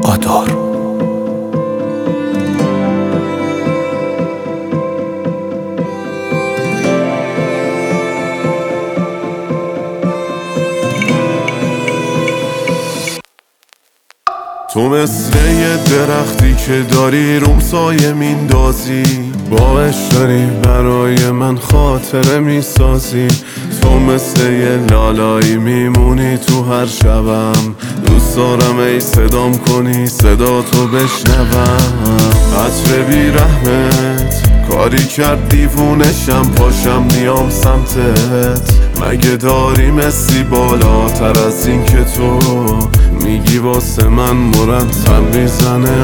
آدار. تو مثل یه درختی که داری روم سایه میندازی، باعث داری برای من خاطره میسازی. تو مثل یه لالایی میمونی تو هر شبم، دوست دارم ای صدام کنی صدا تو بشنوم. عطر بی رحمت کاری کرد دیوونشم، پاشم نیام سمتت. مگه داری مسی بالاتر از این که تو میگی واسه من مرتب میزنه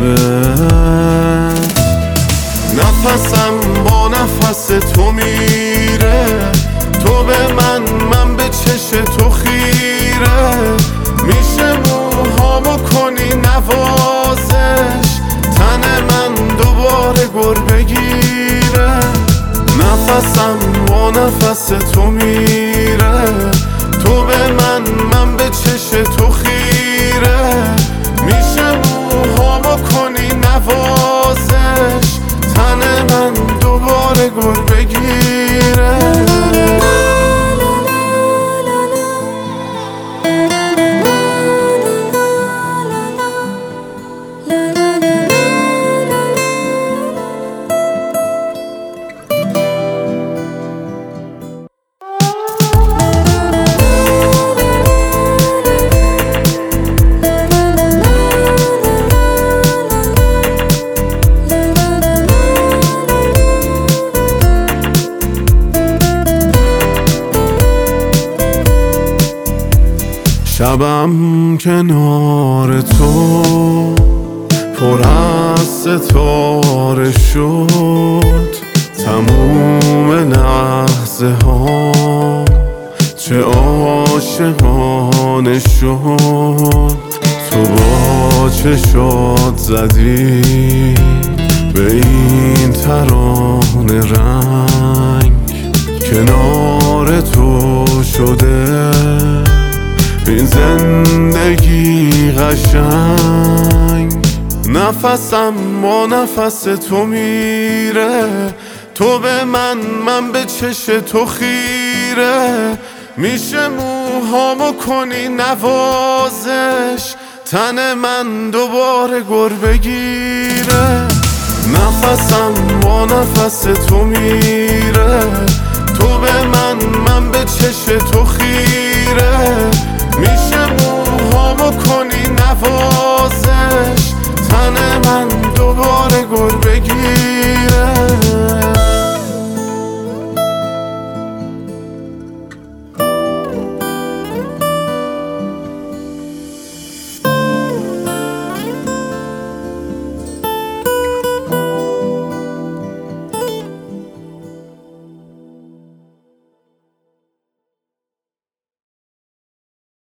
قلبت؟ نفسم با نفس تو میره، تو به من به چش تو خیره. میشه موهامو کنی نوازش، تن من دوباره گر بگیره. نفسم با نفس تو میره، تو به من به چش تو خیره. میشه موهامو کنی نوازش، تن من دوباره گر بگیره. شبم کنار تو پر از ستاره شد، تموم لحظه ها چه عاشقانه شد. تو با چشات زدی به این ترانه رنگ، کنار تو شده این زندگی قشنگ. نفسم با نفس تو میره، تو به من به چش تو خیره. میشه موهامو کنی نوازش، تن من دوباره گر بگیره. نفسم با نفس تو میره، تو به من به چش تو خیره. میشه موهامو کنی نوازش،